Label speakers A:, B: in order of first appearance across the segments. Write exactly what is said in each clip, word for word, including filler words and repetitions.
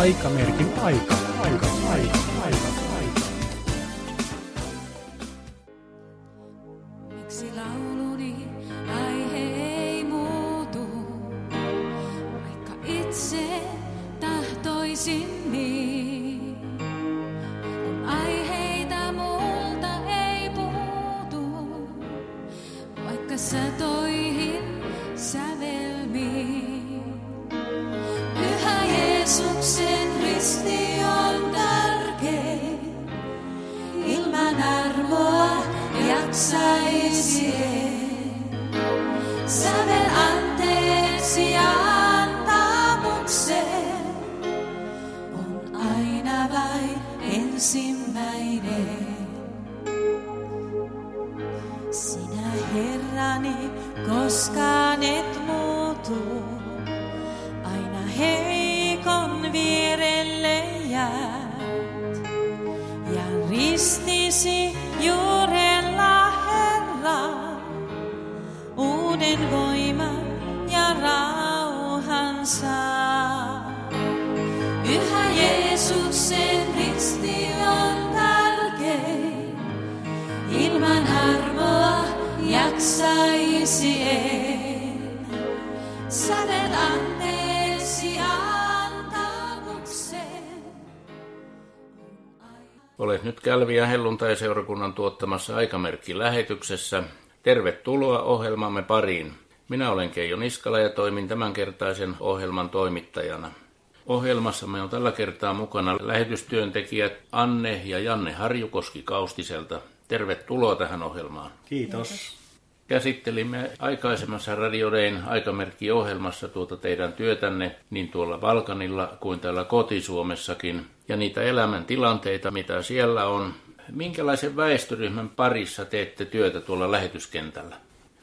A: Aikamerkin aika, aika, aika, aika, aika.
B: Miksi lauluni aihe ei muutu, vaikka itse tahtoisin niin. Kun aiheita multa ei puutu, vaikka satoihin sävelmiin. Pyhä Jeesuksen risti on tärkein, ilman armoa jaksaisi en. Sävel anteeksi ja antamukseen on aina vain ensimmäinen. Sinä Herrani koskaan et muutu, aina heikon vierelle jäät. Ja ristisi juurella Herra, uuden voiman ja rauhan saa. Pyhä Jeesuksen risti on tärkein, ilman armoa jaksaisi en. Sävel anteeksi antamukseen.
C: Olet nyt Kälvi- ja helluntai-seurakunnan tuottamassa Aikamerkki-lähetyksessä. Tervetuloa ohjelmamme pariin. Minä olen Keijo Niskala ja toimin tämänkertaisen ohjelman toimittajana. Ohjelmassamme on tällä kertaa mukana lähetystyöntekijät Anne ja Janne Harjukoski-Kaustiselta. Tervetuloa tähän ohjelmaan.
D: Kiitos.
C: Käsittelimme aikaisemmassa Radio Dayn Aikamerkki-ohjelmassa tuota teidän työtänne niin tuolla Balkanilla kuin täällä kotisuomessakin ja niitä elämäntilanteita, mitä siellä on. Minkälaisen väestöryhmän parissa teette työtä tuolla lähetyskentällä?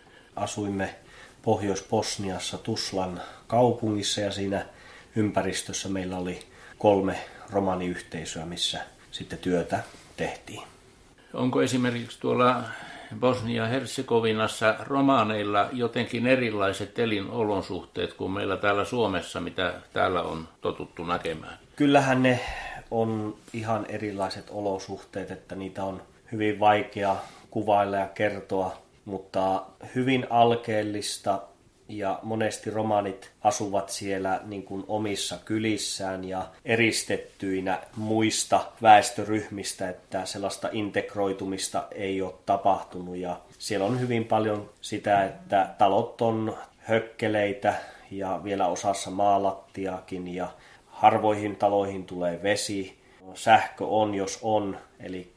D: Asuimme Pohjois-Bosniassa Tuzlan kaupungissa ja siinä ympäristössä meillä oli kolme romaniyhteisöä, missä sitten työtä tehtiin.
C: Onko esimerkiksi tuolla Bosnia-Herzegovinassa romaaneilla jotenkin erilaiset elinolosuhteet kuin meillä täällä Suomessa, mitä täällä on totuttu näkemään?
D: Kyllähän ne on ihan erilaiset olosuhteet, että niitä on hyvin vaikea kuvailla ja kertoa, mutta hyvin alkeellista ja monesti romanit asuvat siellä niin kuin omissa kylissään ja eristettyinä muista väestöryhmistä, että sellaista integroitumista ei ole tapahtunut. Ja siellä on hyvin paljon sitä, että talot on hökkeleitä ja vielä osassa maalattiakin ja harvoihin taloihin tulee vesi. Sähkö on, jos on, eli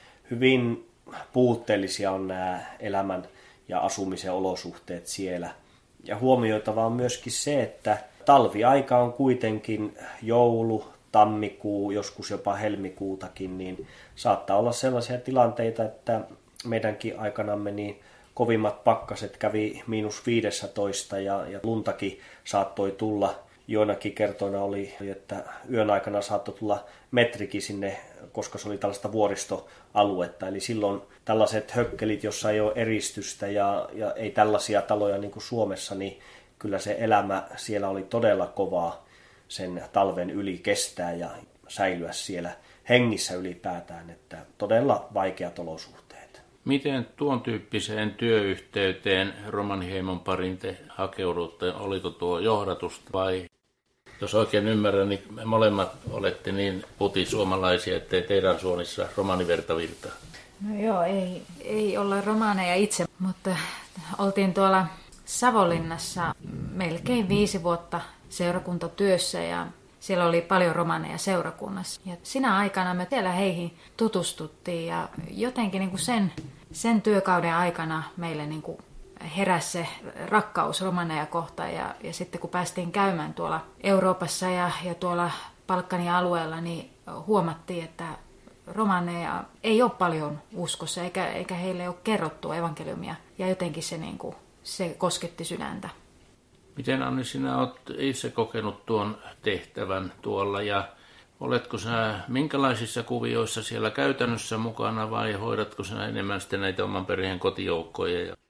D: hyvin puutteellisia on nämä elämän ja asumisen olosuhteet siellä. Ja huomioitava on myöskin se, että talviaika on kuitenkin joulu, tammikuu, joskus jopa helmikuutakin, niin saattaa olla sellaisia tilanteita, että meidänkin aikanamme niin kovimmat pakkaset kävi miinus viisitoista ja, ja luntakin saattoi tulla. Joinakin kertoina oli, että yön aikana saattoi tulla metrikin sinne, koska se oli tällaista vuoristoaluetta. Eli silloin tällaiset hökkelit, jossa ei ole eristystä ja, ja ei tällaisia taloja niin kuin Suomessa, niin kyllä se elämä siellä oli todella kovaa sen talven yli kestää ja säilyä siellä hengissä ylipäätään. Että todella vaikeat olosuhteet.
C: Miten tuon tyyppiseen työyhteyteen romaniheimon parin te hakeudutte? Oliko tuo johdatusta vai? Jos oikein ymmärrän, niin molemmat olette niin putisuomalaisia, ettei teidän suonissa romaniverta virtaa.
E: No joo, ei, ei olla romaaneja itse, mutta oltiin tuolla Savonlinnassa melkein viisi vuotta seurakuntatyössä ja siellä oli paljon romaaneja seurakunnassa. Ja sinä aikana me siellä heihin tutustuttiin ja jotenkin niin kuin sen, sen työkauden aikana meille niin kuin heräsi se rakkaus romaneja kohtaan ja, ja sitten kun päästiin käymään tuolla Euroopassa ja, ja tuolla Balkanin alueella, niin huomattiin, että romaneja ei ole paljon uskossa eikä, eikä heille ole kerrottu evankeliumia ja jotenkin se, niin kuin, se kosketti sydäntä.
C: Miten Anni, sinä olet itse kokenut tuon tehtävän tuolla ja oletko sinä minkälaisissa kuvioissa siellä käytännössä mukana vai hoidatko sinä enemmän sitten näitä oman perheen kotijoukkoja?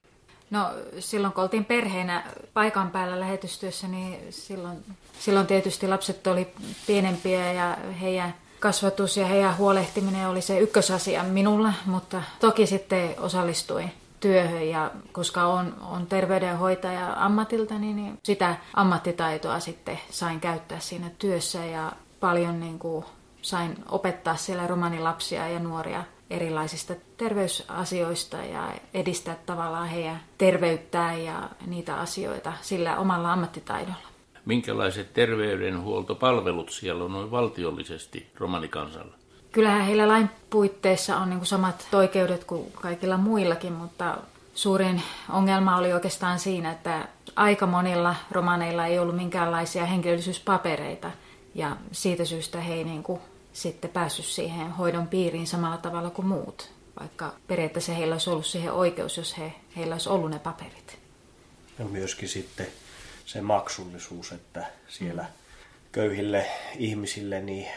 E: No silloin kun oltiin perheenä paikan päällä lähetystyössä, niin silloin, silloin tietysti lapset oli pienempiä ja heidän kasvatus ja heidän huolehtiminen oli se ykkösasia minulla, mutta toki sitten osallistuin työhön ja koska on, on terveydenhoitaja ammatilta, niin sitä ammattitaitoa sitten sain käyttää siinä työssä ja paljon niin kuin sain opettaa siellä romanilapsia ja nuoria erilaisista terveysasioista ja edistää tavallaan heidän terveyttään ja niitä asioita sillä omalla ammattitaidolla.
C: Minkälaiset terveydenhuoltopalvelut siellä on noin valtiollisesti romanikansalla?
E: Kyllähän heillä lain puitteissa on niin kuin samat oikeudet kuin kaikilla muillakin, mutta suurin ongelma oli oikeastaan siinä, että aika monilla romaneilla ei ollut minkäänlaisia henkilöllisyyspapereita ja siitä syystä he ei niin kuin sitten päässyt siihen hoidon piiriin samalla tavalla kuin muut, vaikka periaatteessa heillä olisi ollut siihen oikeus, jos he, heillä olisi ollut ne paperit.
D: Ja myöskin sitten se maksullisuus, että siellä köyhille ihmisille niin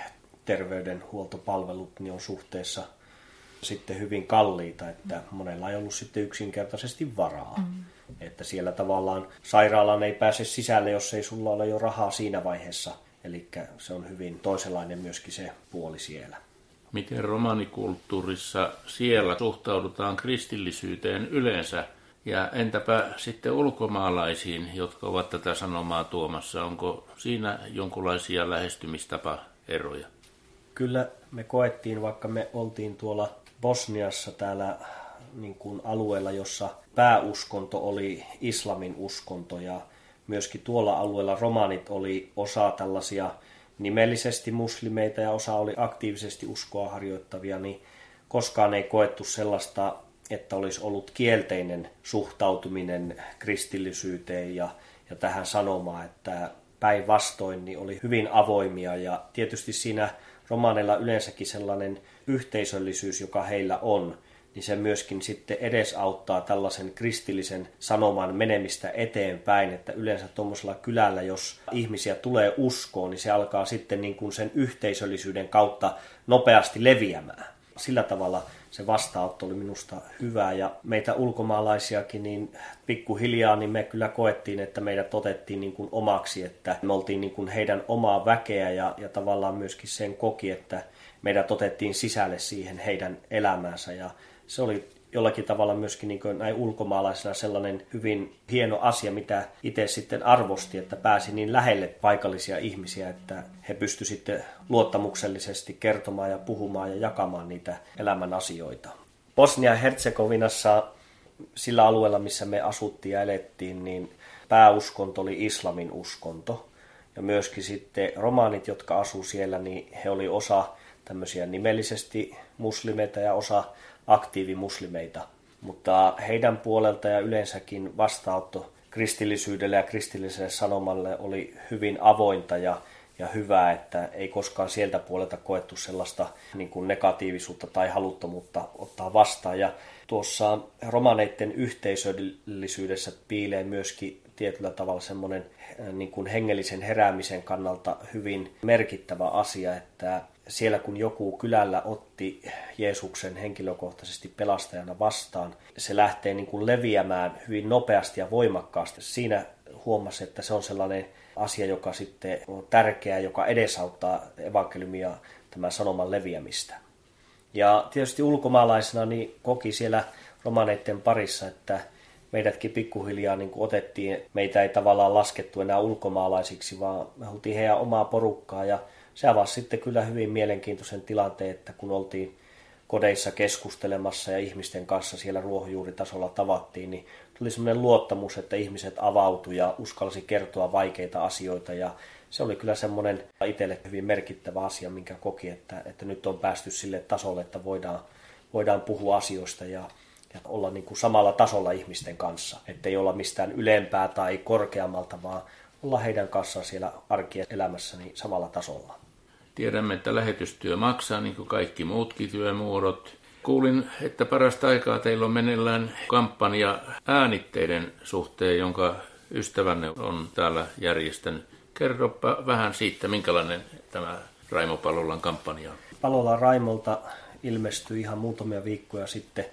D: terveydenhuoltopalvelut niin on suhteessa sitten hyvin kalliita, että monella ei ollut sitten yksinkertaisesti varaa. Mm. Että siellä tavallaan sairaalaan ei pääse sisälle, jos ei sulla ole jo rahaa siinä vaiheessa. Eli se on hyvin toisenlainen myöskin se puoli siellä.
C: Miten romanikulttuurissa siellä suhtaudutaan kristillisyyteen yleensä? Ja entäpä sitten ulkomaalaisiin, jotka ovat tätä sanomaa tuomassa? Onko siinä jonkinlaisia lähestymistapaeroja?
D: Kyllä me koettiin, vaikka me oltiin tuolla Bosniassa täällä niin kuin alueella, jossa pääuskonto oli islamin uskonto ja myöskin tuolla alueella romanit oli osa tällaisia nimellisesti muslimeita ja osa oli aktiivisesti uskoa harjoittavia, niin koskaan ei koettu sellaista, että olisi ollut kielteinen suhtautuminen kristillisyyteen ja, ja tähän sanomaan, että päinvastoin niin oli hyvin avoimia ja tietysti siinä romaneilla yleensäkin sellainen yhteisöllisyys, joka heillä on, niin se myöskin sitten edesauttaa tällaisen kristillisen sanoman menemistä eteenpäin, että yleensä tuommoisella kylällä, jos ihmisiä tulee uskoon, niin se alkaa sitten niin kuin sen yhteisöllisyyden kautta nopeasti leviämään. Sillä tavalla se vastaanotto oli minusta hyvä ja meitä ulkomaalaisiakin niin pikkuhiljaa niin me kyllä koettiin, että meidät otettiin niin kuin omaksi, että me oltiin niin kuin heidän omaa väkeä ja, ja tavallaan myöskin sen koki, että meidät otettiin sisälle siihen heidän elämäänsä ja se oli jollakin tavalla myöskin niin kuin näin ulkomaalaisena sellainen hyvin hieno asia, mitä itse sitten arvosti, että pääsi niin lähelle paikallisia ihmisiä, että he pystyivät sitten luottamuksellisesti kertomaan ja puhumaan ja jakamaan niitä elämän asioita. Bosnia-Herzegovinassa sillä alueella, missä me asuttiin ja elettiin, niin pääuskonto oli islamin uskonto. Ja myöskin sitten romaanit, jotka asuu siellä, niin he oli osa tämmöisiä nimellisesti muslimeita ja osa aktiivimuslimeita, mutta heidän puolelta ja yleensäkin vastaanotto kristillisyydelle ja kristilliselle sanomalle oli hyvin avointa ja, ja hyvää, että ei koskaan sieltä puolelta koettu sellaista niin kuin negatiivisuutta tai haluttomuutta ottaa vastaan. Ja tuossa romaneiden yhteisöllisyydessä piilee myöskin tietyllä tavalla semmoinen niin kuin hengellisen heräämisen kannalta hyvin merkittävä asia, että siellä kun joku kylällä otti Jeesuksen henkilökohtaisesti pelastajana vastaan, se lähtee niin kuin leviämään hyvin nopeasti ja voimakkaasti. Siinä huomasi, että se on sellainen asia, joka sitten on tärkeä, joka edesauttaa evankeliumia tämän sanoman leviämistä. Ja tietysti ulkomaalaisena niin koki siellä romaneiden parissa, että meidätkin pikkuhiljaa niin kuin otettiin, meitä ei tavallaan laskettu enää ulkomaalaisiksi, vaan me oltiin heidän omaa porukkaa ja se avasi sitten kyllä hyvin mielenkiintoisen tilanteen, että kun oltiin kodeissa keskustelemassa ja ihmisten kanssa siellä ruohonjuuritasolla tavattiin, niin tuli semmoinen luottamus, että ihmiset avautui ja uskalsi kertoa vaikeita asioita. Ja se oli kyllä semmoinen itselle hyvin merkittävä asia, minkä koki, että, että nyt on päästy sille tasolle, että voidaan, voidaan puhua asioista ja, ja olla niin kuin samalla tasolla ihmisten kanssa. Että ei olla mistään ylempää tai korkeammalta, vaan olla heidän kanssaan siellä arkielämässä niin samalla tasolla.
C: Tiedämme, että lähetystyö maksaa niin kuin kaikki muutkin työmuodot. Kuulin, että parasta aikaa teillä on meneillään kampanja äänitteiden suhteen, jonka ystävänne on täällä järjestänyt. Kerropa vähän siitä, minkälainen tämä Raimo Palolan kampanja on.
D: Palolan Raimolta ilmestyi ihan muutamia viikkoja sitten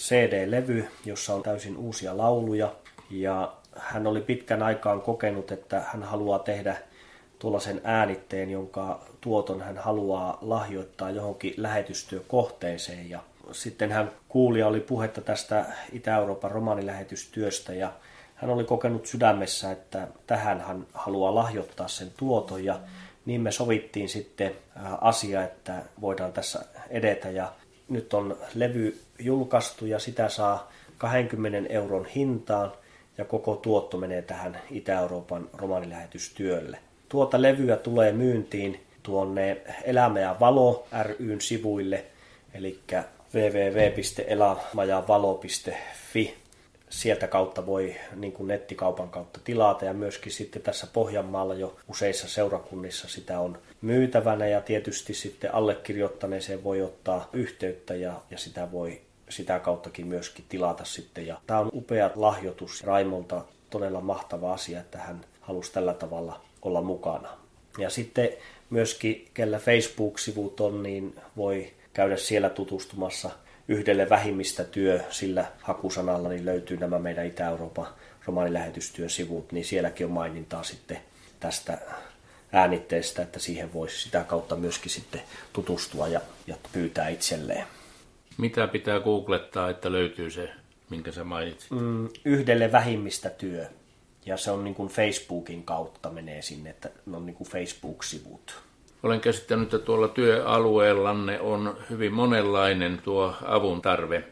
D: C D-levy, jossa on täysin uusia lauluja. Ja hän oli pitkän aikaan kokenut, että hän haluaa tehdä tuollaisen äänitteen, jonka tuoton hän haluaa lahjoittaa johonkin lähetystyökohteeseen. Ja sitten hän kuuli ja oli puhetta tästä Itä-Euroopan romanilähetystyöstä ja hän oli kokenut sydämessä, että tähän hän haluaa lahjoittaa sen tuoton ja niin me sovittiin sitten asia, että voidaan tässä edetä ja nyt on levy julkaistu ja sitä saa kaksikymmentä euron hintaan ja koko tuotto menee tähän Itä-Euroopan romanilähetystyölle. Tuota levyä tulee myyntiin tuonne Elämä ja Valo ry:n sivuille, eli double-u double-u double-u piste elämä ja valo piste fi. Sieltä kautta voi niin kuin nettikaupan kautta tilata ja myöskin sitten tässä Pohjanmaalla jo useissa seurakunnissa sitä on myytävänä ja tietysti sitten allekirjoittaneeseen voi ottaa yhteyttä ja, ja sitä voi sitä kauttakin myöskin tilata sitten. Ja tämä on upea lahjoitus Raimolta, todella mahtava asia, että hän halusi tällä tavalla olla mukana. Ja sitten myöskin, kellä Facebook-sivut on, niin voi käydä siellä tutustumassa yhdelle vähimmistä työ, sillä hakusanalla niin löytyy nämä meidän Itä-Euroopan romanilähetystyösivut, niin sielläkin on mainintaa sitten tästä äänitteestä, että siihen voisi sitä kautta myöskin sitten tutustua ja, ja pyytää itselleen.
C: Mitä pitää googlettaa, että löytyy se, minkä sä mainitsit?
D: Mm, yhdelle vähimmistä työ. Ja se on niin kuin Facebookin kautta menee sinne, että ne on niin kuin Facebook-sivut.
C: Olen käsittänyt, että tuolla työalueellanne on hyvin monenlainen tuo avun tarve.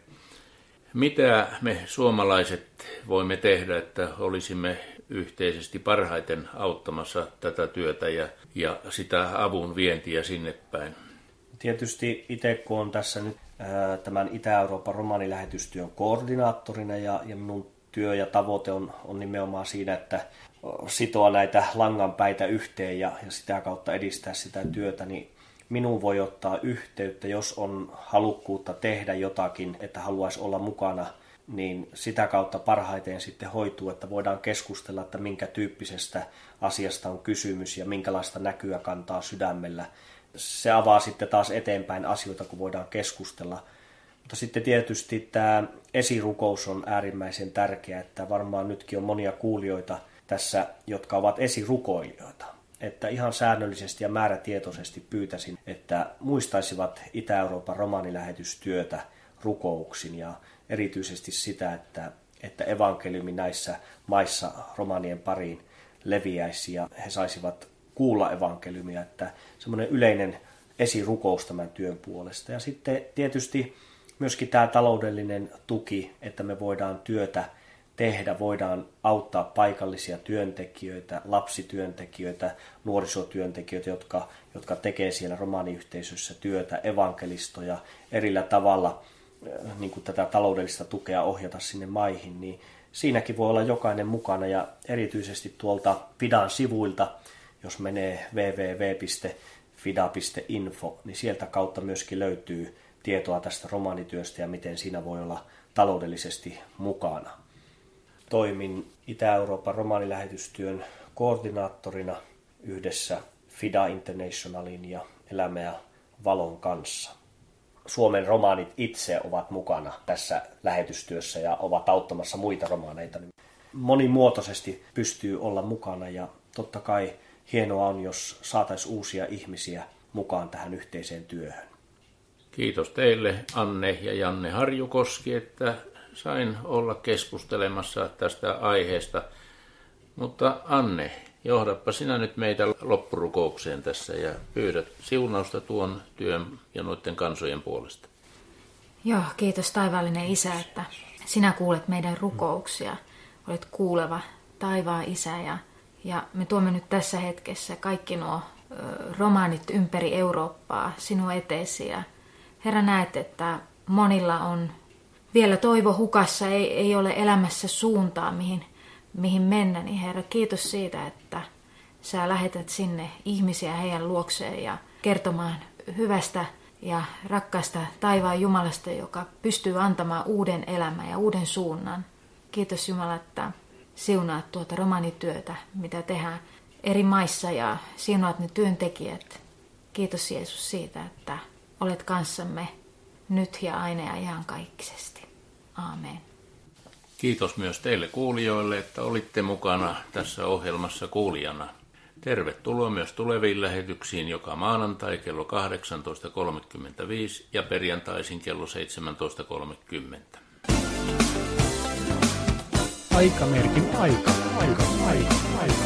C: Mitä me suomalaiset voimme tehdä, että olisimme yhteisesti parhaiten auttamassa tätä työtä ja, ja sitä avun vientiä sinne päin?
D: Tietysti itse kun on tässä nyt ää, tämän Itä-Euroopan romanilähetystyön koordinaattorina ja, ja minun työ ja tavoite on, on nimenomaan siinä, että sitoa näitä langanpäitä yhteen ja, ja sitä kautta edistää sitä työtä, niin minuun voi ottaa yhteyttä, jos on halukkuutta tehdä jotakin, että haluaisi olla mukana, niin sitä kautta parhaiten sitten hoituu, että voidaan keskustella, että minkä tyyppisestä asiasta on kysymys ja minkälaista näkyä kantaa sydämellä. Se avaa sitten taas eteenpäin asioita, kun voidaan keskustella. Mutta sitten tietysti tämä esirukous on äärimmäisen tärkeä, että varmaan nytkin on monia kuulijoita tässä, jotka ovat esirukoilijoita. Että ihan säännöllisesti ja määrätietoisesti pyytäisin, että muistaisivat Itä-Euroopan romanilähetystyötä rukouksin ja erityisesti sitä, että, että evankeliumi näissä maissa romanien pariin leviäisi ja he saisivat kuulla evankeliumia, että semmoinen yleinen esirukous tämän työn puolesta. Ja sitten tietysti myöskin tämä taloudellinen tuki, että me voidaan työtä tehdä, voidaan auttaa paikallisia työntekijöitä, lapsityöntekijöitä, nuorisotyöntekijöitä, jotka, jotka tekee siellä romaniyhteisössä työtä, evankelistoja erillä tavalla niin kuin tätä taloudellista tukea ohjata sinne maihin, niin siinäkin voi olla jokainen mukana ja erityisesti tuolta Fidan sivuilta, jos menee double-u double-u double-u piste fida piste info, niin sieltä kautta myöskin löytyy tietoa tästä romanityöstä ja miten siinä voi olla taloudellisesti mukana. Toimin Itä-Euroopan romanilähetystyön koordinaattorina yhdessä Fida Internationalin ja Elämä ja Valon kanssa. Suomen romaanit itse ovat mukana tässä lähetystyössä ja ovat auttamassa muita romaaneita. Monimuotoisesti pystyy olla mukana ja totta kai hienoa on, jos saataisiin uusia ihmisiä mukaan tähän yhteiseen työhön.
C: Kiitos teille Anne ja Janne Harjukoski, että sain olla keskustelemassa tästä aiheesta. Mutta Anne, johdappa sinä nyt meitä loppurukoukseen tässä ja pyydät siunausta tuon työn ja noiden kansojen puolesta.
E: Joo, kiitos taivaallinen Isä, että sinä kuulet meidän rukouksia. Olet kuuleva taivaan Isä ja, ja me tuomme nyt tässä hetkessä kaikki nuo ö, romaanit ympäri Eurooppaa sinun eteesi. Ja Herra, näet, että monilla on vielä toivo hukassa, ei, ei ole elämässä suuntaa, mihin, mihin mennä. Niin Herra, kiitos siitä, että sä lähetät sinne ihmisiä heidän luokseen ja kertomaan hyvästä ja rakkaasta taivaan Jumalasta, joka pystyy antamaan uuden elämän ja uuden suunnan. Kiitos Jumala, että siunaat tuota romanityötä, mitä tehdään eri maissa ja siunaat ne työntekijät. Kiitos Jeesus siitä, että olet kanssamme nyt ja aina ja iankaikkisesti. Aamen.
C: Kiitos myös teille kuulijoille, että olitte mukana tässä ohjelmassa kuulijana. Tervetuloa myös tuleviin lähetyksiin joka maanantai kello kahdeksantoista kolmekymmentäviisi ja perjantaisin kello seitsemäntoista kolmekymmentä.
A: Aikamerkin aika, aika, aika, aika.